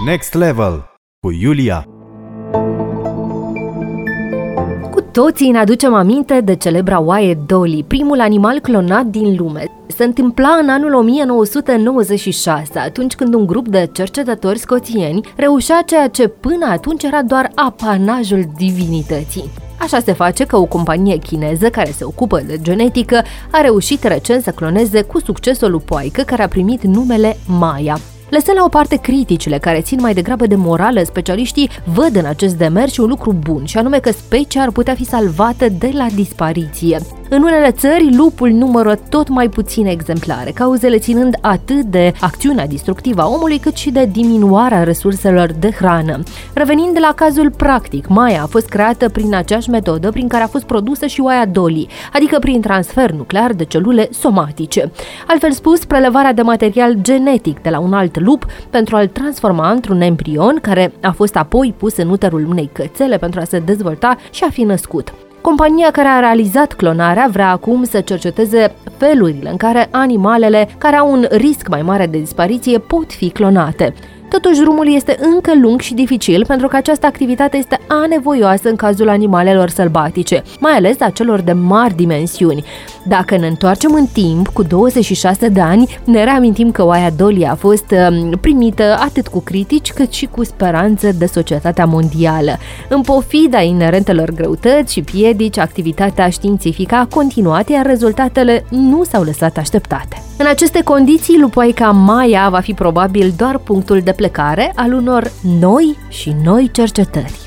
Next Level cu Iulia. Cu toții ne aducem aminte de celebra oaie Dolly, primul animal clonat din lume. Se întâmpla în anul 1996, atunci când un grup de cercetători scoțieni reușea ceea ce până atunci era doar apanajul divinității. Așa se face că o companie chineză care se ocupă de genetică a reușit recent să cloneze cu succes o lupoaică care a primit numele Maya. Lăsând la o parte criticile care țin mai degrabă de morală, specialiștii văd în acest demers un lucru bun, și anume că specia ar putea fi salvată de la dispariție. În unele țări, lupul numără tot mai puține exemplare, cauzele ținând atât de acțiunea distructivă a omului, cât și de diminuarea resurselor de hrană. Revenind la cazul practic, Maya a fost creată prin aceeași metodă prin care a fost produsă și oaia Dolly, adică prin transfer nuclear de celule somatice. Altfel spus, prelevarea de material genetic de la un alt lup pentru a-l transforma într-un embrion, care a fost apoi pus în uterul unei cățele pentru a se dezvolta și a fi născut. Compania care a realizat clonarea vrea acum să cerceteze felurile în care animalele care au un risc mai mare de dispariție pot fi clonate. Totuși, drumul este încă lung și dificil pentru că această activitate este anevoioasă în cazul animalelor sălbatice, mai ales a celor de mari dimensiuni. Dacă ne întoarcem în timp, cu 26 de ani, ne reamintim că oaia Dolly a fost primită atât cu critici cât și cu speranțe de societatea mondială. În pofida inerentelor greutăți și piedici, activitatea științifică a continuat, iar rezultatele nu s-au lăsat așteptate. În aceste condiții, lupoaica Maya va fi probabil doar punctul de plecare al unor noi cercetări.